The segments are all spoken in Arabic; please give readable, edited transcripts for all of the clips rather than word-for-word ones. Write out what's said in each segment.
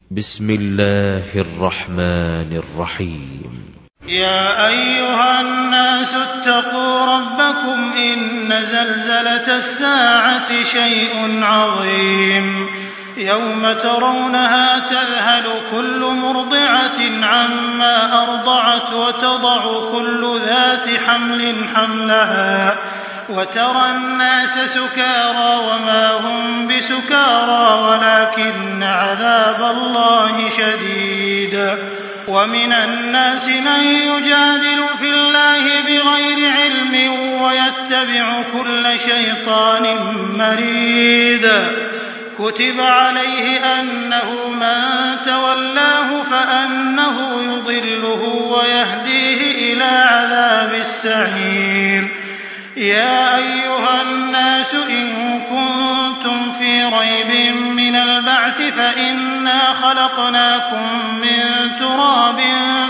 بسم الله الرحمن الرحيم. يا أيها الناس اتقوا ربكم إن زلزلة الساعة شيء عظيم يوم ترونها تذهل كل مرضعة عما أرضعت وتضع كل ذات حمل حملها وترى الناس سكارى وما هم بسكارى ولكن عذاب الله شديد. ومن الناس من يجادل في الله بغير علم ويتبع كل شيطان مريد. كتب عليه أنه من تولاه فأنه يضله ويهديه إلى عذاب السعير. يا أيها الناس إن كنتم في ريب من البعث فإنا خلقناكم من تراب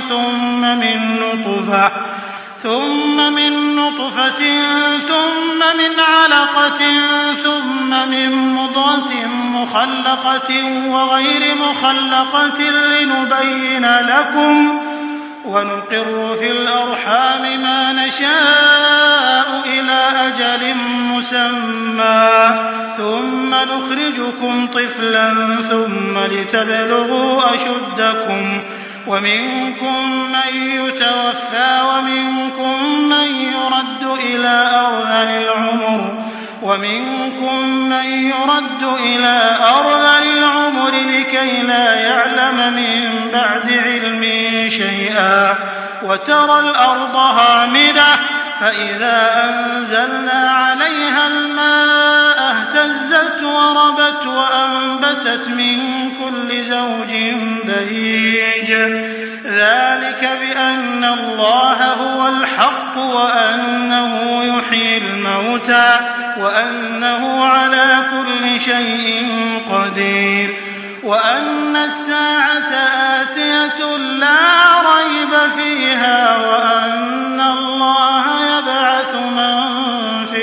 ثم من نطفة ثم من علقة ثم من مضغة مخلقة وغير مخلقة لنبين لكم ونقر في الأرحام ما نشاء إلى أجل مسمى ثم نخرجكم طفلا ثم لتبلغوا أشدكم ومنكم من يتوفى ومنكم من يرد إلى أرذل العمر لكي لا يعلم من بعد علم شيئا. وترى الأرض هامدة فإذا أنزلنا عليها الماء اهتزت وربت وأنبتت من كل زوج بهيج. ذلك بأن الله هو الحق وأنه يحيي الموتى وأنه على كل شيء قدير وأن الساعة آتية لا ريب فيها وأن الله يبعث من في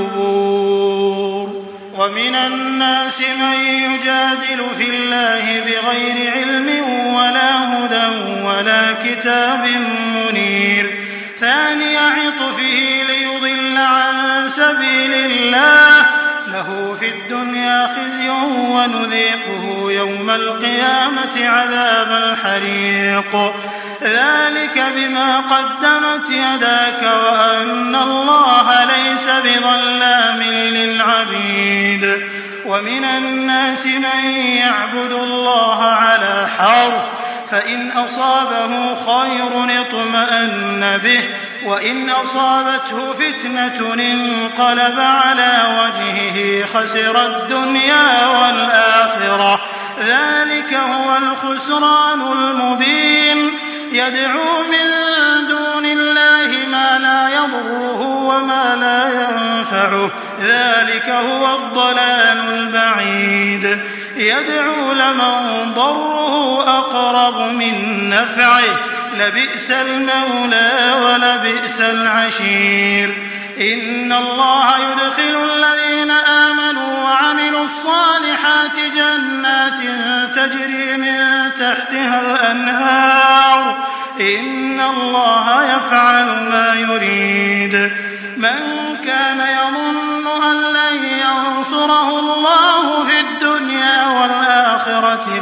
القبور. ومن الناس من يجادل في الله بغير علم ولا هدى ولا كتاب منير. ثاني عطفه ليضل عن سبيل الله له في الدنيا خزي ونذيقه يوم القيامة عذاب الحريق. ذلك بما قدمت يداك وأن الله ليس بظلام للعبيد. ومن الناس من يعبد الله على حرف فإن أصابه خير اطمأن به وإن أصابته فتنة انقلب على وجهه خسر الدنيا والآخرة. ذلك هو الخسران المبين. يدعو من دون الله ما لا يضره وما لا ينفعه ذلك هو الضلال البعيد. يدعو لمن ضره أقرب من نفعه لبئس المولى ولبئس العشير. إن الله يدخل الذين آمنوا وعملوا الصالحات جنات تجري من تحتها الأنهار. إن الله يفعل ما يريد. من كان يظن أن لن ينصره الله في الدنيا والآخرة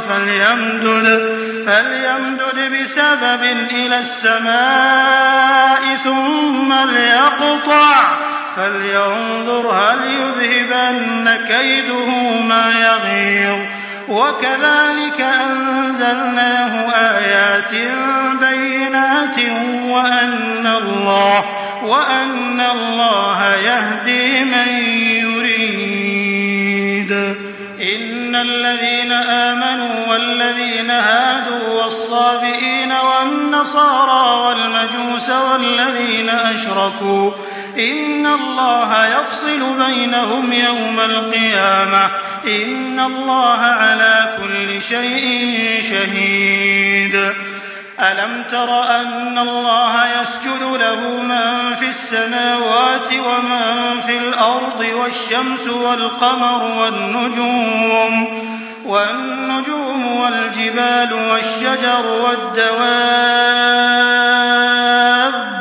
فليمدد بسبب إلى السماء ثم ليقطع فلينظر هل يذهبن كيده ما يغيظ. وكذلك أنزلناه آيات بينات وأن الله يهدي من يريد. إن الذين آمنوا والذين هادوا والصابئين والنصارى والمجوس والذين أشركوا إن الله يفصل بينهم يوم القيامة. إن الله على كل شيء شهيد. ألم تر أن الله يسجد له من في السماوات ومن في الأرض والشمس والقمر والنجوم والجبال والشجر والدواب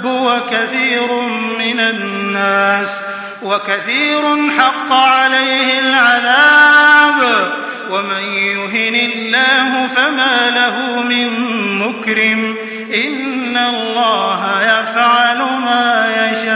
وكثير حق عليه العذاب ومن يهن الله فما له من مكرم إن الله يفعل ما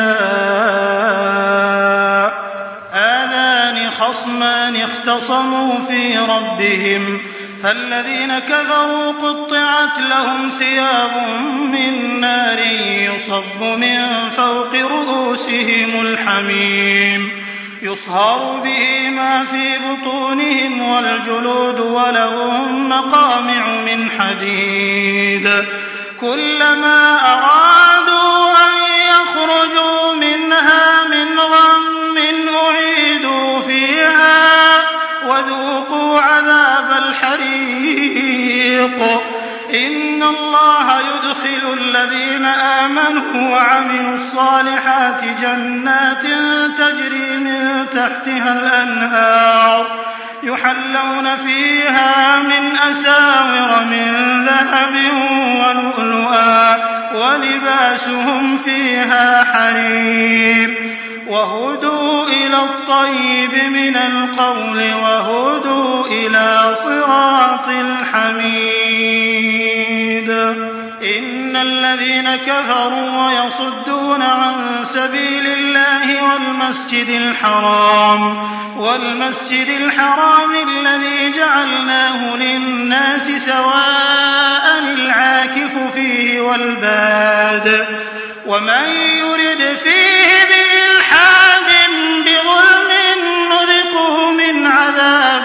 يشاء هذان خصمان اختصموا في ربهم فالذين كفروا قطعت لهم ثياب من نار يصب من فوق رؤوسهم الحميم يصهر به ما في بطونهم والجلود ولهم مقامع من حديد كلما أرادوا أن يخرجوا منها من غم أعيدوا فيها وذوقوا عذاب الحريق إن الله يدخل الذين آمنوا وعملوا الصالحات جنات تجري من تحتها الأنهار يحلون فيها من أساور من ذهب ولؤلؤا ولباسهم فيها حرير وهدوا إلى الطيب من القول وهدوا إلى صراط الحميد إن الذين كفروا ويصدون عن سبيل الله والمسجد الحرام الذي جعلناه للناس سواء العاكف فيه والباد ومن يرد فيه بإلحاد بظلم نذقه من عذاب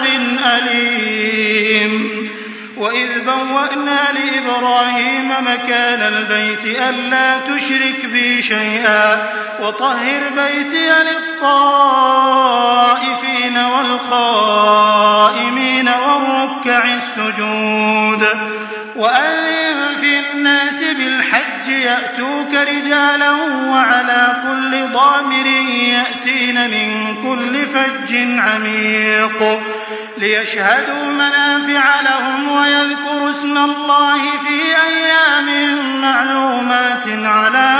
أليم وإذ بوأنا لإبراهيم مكان البيت ألا تشرك بي شيئا وطهر بيتي للطائفين والقائمين والركع السجود وأذن في الناس بالحج يأتوك رجالا وعلى كل ضامر يأتين من كل فج عميق ليشهدوا منافع لهم ويذكروا اسم الله في أيام معلومات على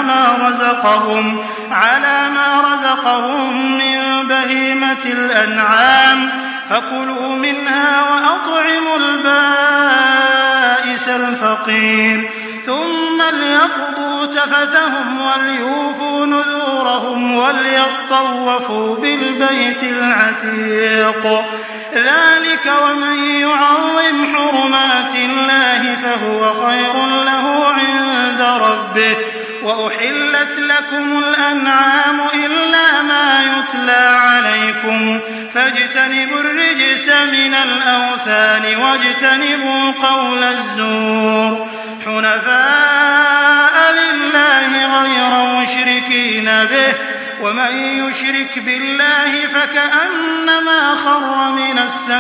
ما رزقهم من بهيمة الأنعام فكلوا منها وأطعموا البائس الفقير ثم ليقضوا تفثهم وليوفوا نذورهم وليطوفوا بالبيت العتيق ذلك ومن يعظم حرمات الله فهو خير له عند ربه وأحلت لكم الأنعام إلا ما يتلى عليكم فاجتنبوا الرجس من الأوثان واجتنبوا قول الزور حنفاء لله غير مشركين به ومن يشرك بالله فكأنما خر من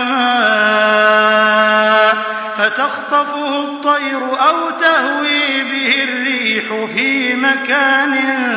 السماء فتخطفه الطير أو تهوي به الريح في مكان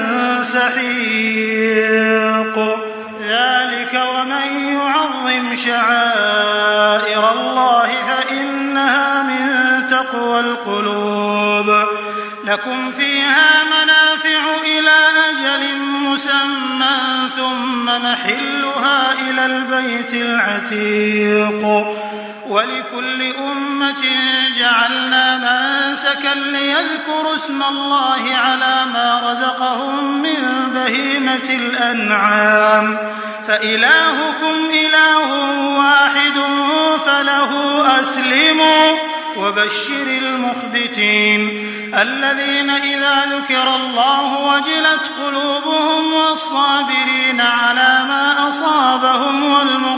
سحيق ذلك ومن يعظم شعائر الله فإنها من تقوى القلوب لكم فيها منافع إلى أجل مسمى ثم محلها إلى البيت العتيق ولكل أمة جعلنا منسكا ليذكروا اسم الله على ما رزقهم من بهيمة الأنعام فإلهكم إله واحد فله أسلموا وبشر المخبتين الذين إذا ذكر الله وجلت قلوبهم والصابرين على ما أصابهم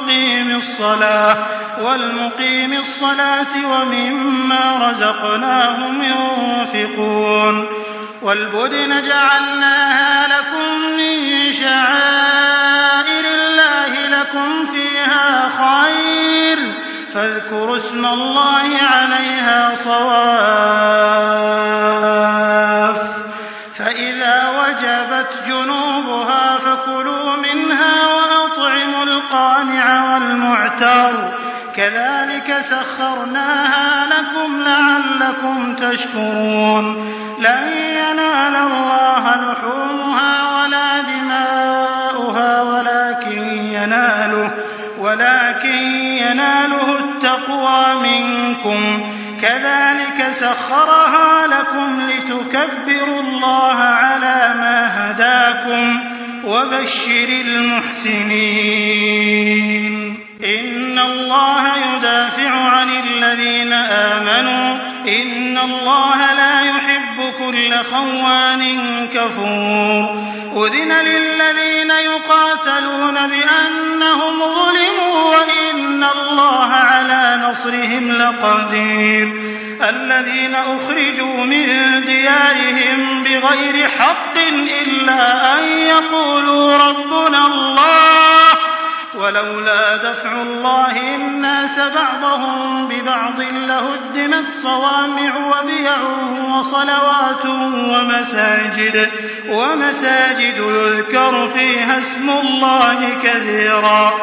والمقيم الصلاة ومما رزقناهم ينفقون والبدن جعلناها لكم من شعائر الله لكم فيها خير فاذكروا اسم الله عليها صواف فإذا وجبت جنوبها فكلوا منها وأطعموا القانع والمعتر كذلك سخرناها لكم لعلكم تشكرون لن ينال الله لحومها ولا دماؤها ولكن يناله التقوى منكم كذلك سخرها لكم لتكبروا الله على ما هداكم وبشر المحسنين إن الله يدافع عن الذين آمنوا إن الله لا يحب كل خوان كفور أذن للذين يقاتلون بأنهم ظلموا وإن الله على نصرهم لقدير الذين أخرجوا من ديارهم بغير حق إلا أن يقولوا ربنا الله ولولا دفع الله الناس بعضهم ببعض لهدمت صوامع وبيع وصلوات ومساجد يذكر فيها اسم الله كثيرا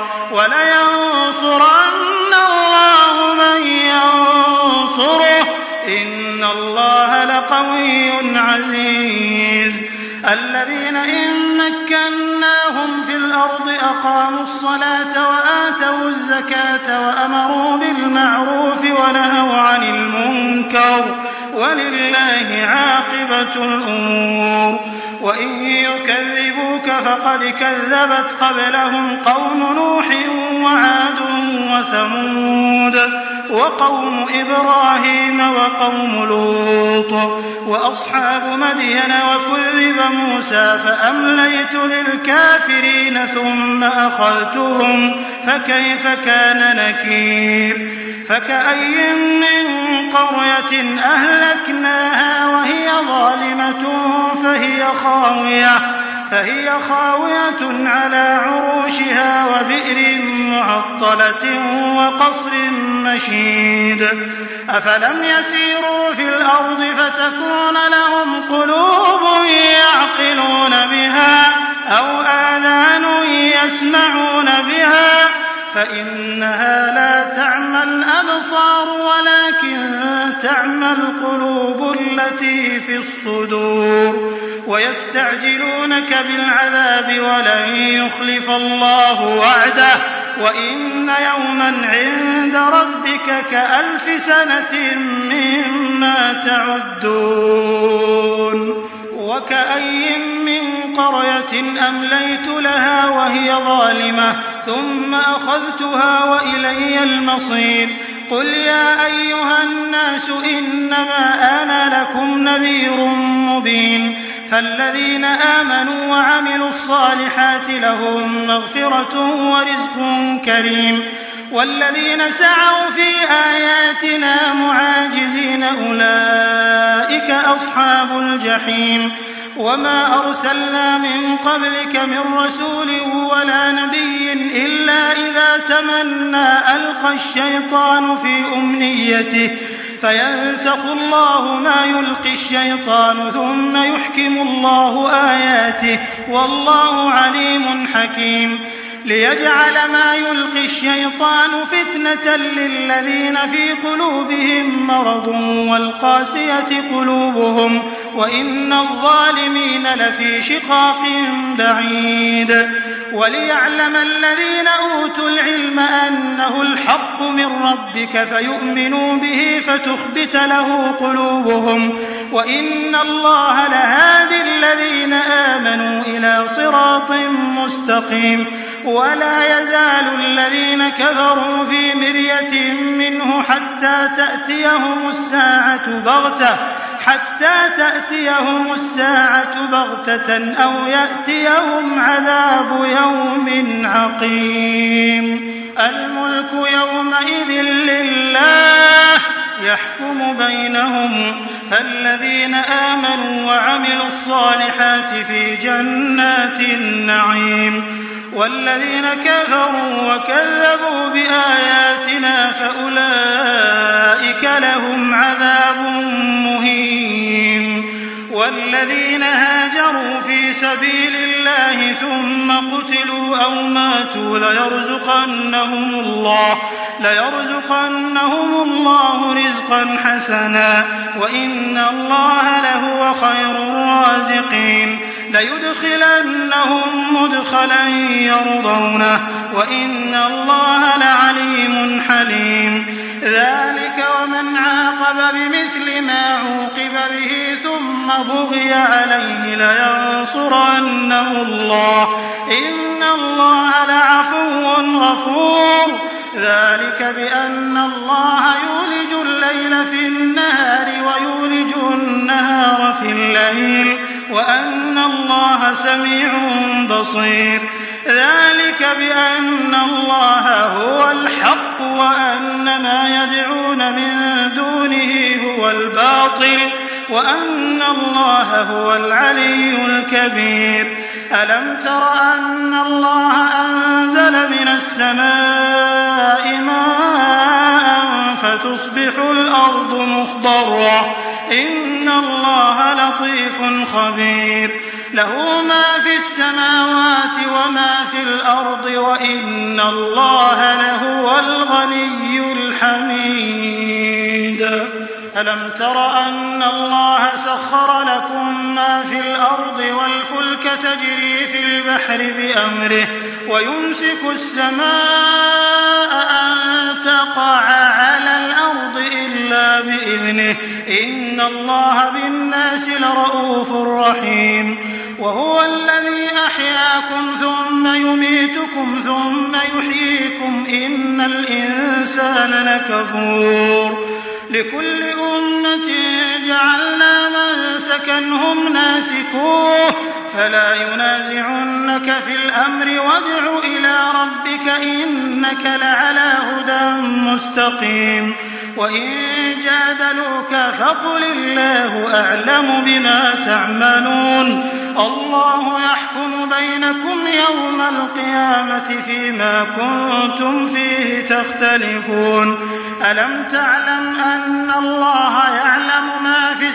ولينصرن الله من ينصره إن الله لقوي عزيز الذين إن مكناهم في الأرض أقاموا الصلاة وآتوا الزكاة وأمروا بالمعروف ونهوا عن المنكر ولله عاقبة الأمور وإن يكذبوك فقد كذبت قبلهم قوم نوح وعاد وثمود وقوم إبراهيم وقوم لوط وأصحاب مدين وكذب موسى فأمليت للكافرين ثم أخذتهم فكيف كان نكير فكأي من قرية أهلكناها وهي ظالمة فهي خاوية على عروشها وبئر معطلة وقصر مشيد أفلم يسيروا في الأرض فتكون لهم قلوب يعقلون بها أو آذان يسمعون بها فإنها لا تعمى الأبصار ولكن تعمى القلوب التي في الصدور ويستعجلونك بالعذاب ولن يخلف الله وعده وإن يوما عند ربك كألف سنة مما تعدون وكأي من قرية أمليت لها وهي ظالمة ثم أخذتها وإلي المصير قل يا أيها الناس إنما أنا لكم نذير مبين فالذين آمنوا وعملوا الصالحات لهم مغفرة ورزق كريم والذين سعوا في آياتنا معاجزين أولئك أصحاب الجحيم وما أرسلنا من قبلك من رسول ولا نبي إلا إذا تمنى ألقى الشيطان في أمنيته فينسخ الله ما يلقي الشيطان ثم يحكم الله آياته والله عليم حكيم ليجعل ما يلقي الشيطان فتنة للذين في قلوبهم مرض والقاسية قلوبهم وإن الظالمين لفي شقاق بعيد وليعلم الذين أوتوا العلم أنه الحق من ربك فيؤمنوا به فتخبت له قلوبهم وإن الله لهادي الذين آمنوا إلى صراط مستقيم ولا يزال الذين كفروا في مرية منه حتى تأتيهم الساعة بغتة أو يأتيهم عذاب يوم عقيم الملك يومئذ لله يحكم بينهم فالذين آمنوا وعملوا الصالحات في جنات النعيم والذين كفروا وكذبوا بآياتنا فأولئك لهم عذاب مهين والذين هاجروا في سبيل الله ثم قتلوا أو ماتوا ليرزقنهم الله رزقا حسنا وإن الله لهو خير الرازقين ليدخلنهم مدخلا يرضونه وإن الله لعليم حليم ذلك ومن عاقب بمثل ما عوقب به ثم بغي عليه لينصرنه الله إن الله لعفو غفور ذلك بأن الله يولج الليل في النهار ويولج النهار في الليل وأن الله سميع بصير ذلك بأن الله هو الحق وأن ما يدعون من دونه هو الباطل وأن الله هو العلي الكبير ألم تر أن الله أنزل من السماء ماء فتصبح الأرض مخضرة إن الله لطيف خبير له ما في السماوات وما في الأرض وإن الله لهو الغني الحميد ألم تر أن الله سخر لكم ما في الأرض والفلك تجري في البحر بأمره ويمسك السماء أن تقع على الأرض إلا بإذنه إن الله بالناس لرؤوف رحيم وهو الذي أحياكم ثم يميتكم ثم يحييكم إن الإنسان لكفور لكل أمة جعلنا منسكا هم ناسكوه فلا ينازعنك في الأمر وادع إلى ربك إنك لعلى هدى مستقيم وإن جادلوك فقل الله أعلم بما تعملون الله يحكم بينكم يوم القيامة فيما كنتم فيه تختلفون ألم تعلم أن الله يعلم ما في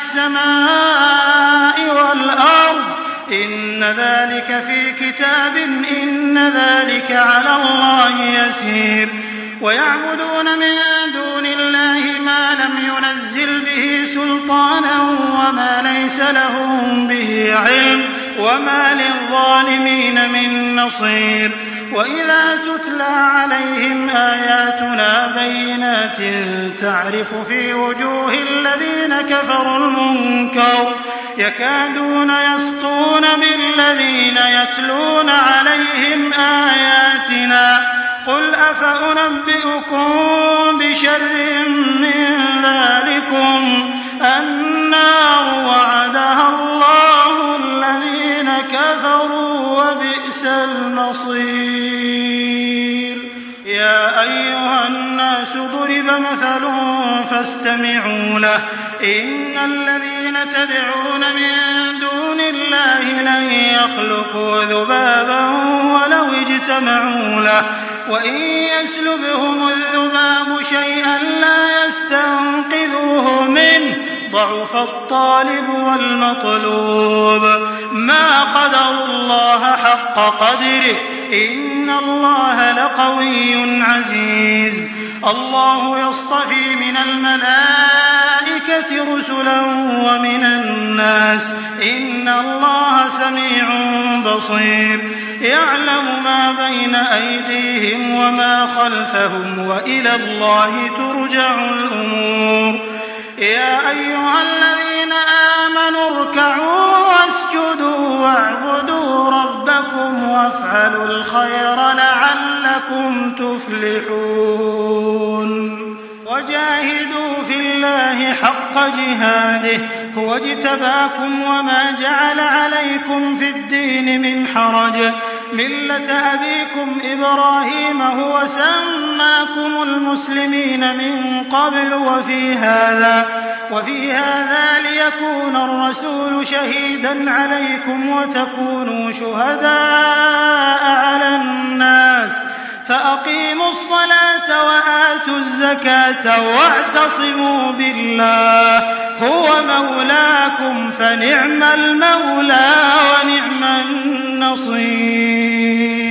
السماء والأرض إن ذلك في كتاب إن ذلك على الله يسير ويعبدون من دون الله ما لم ينزل به سلطانا وما ليس لهم به علم وما للظالمين من نصير وإذا تتلى عليهم آياتنا بينات تعرف في وجوه الذين كفروا المنكر يكادون يسطون بالذين يتلون عليهم آياتنا قل أفأنبئكم بشر من ذلكم النار وعدها الله الذين كفروا وبئس المصير يا أيها الناس ضرب مثل فاستمعوا له إن الذين تدعون من دون الله لن يخلقوا ذبابا ولو اجتمعوا له وإن يسلبهم الذباب شيئا لا يستنقذوه منه ضعف الطالب والمطلوب ما قدروا الله حق قدره إن الله لقوي عزيز الله يصطفي من الملائكة رسلا ومن الناس إن الله سميع بصير يعلم ما بين أيديهم وما خلفهم وإلى الله ترجع الأمور يا أيها الذين آمنوا اركعوا واسجدوا واعبدوا ربكم وافعلوا الخير لعلكم تفلحون وجاهدوا في الله حق جهاده هو اجتباكم وما جعل عليكم في الدين من حرج ملة أبيكم إبراهيم هو سماكم المسلمين من قبل وفي هذا ليكون الرسول شهيدا عليكم وتكونوا شهداء على الناس فأقيموا الصلاة وآتوا الزكاة واعتصموا بالله هو مولاكم فنعم المولى ونعم النصير.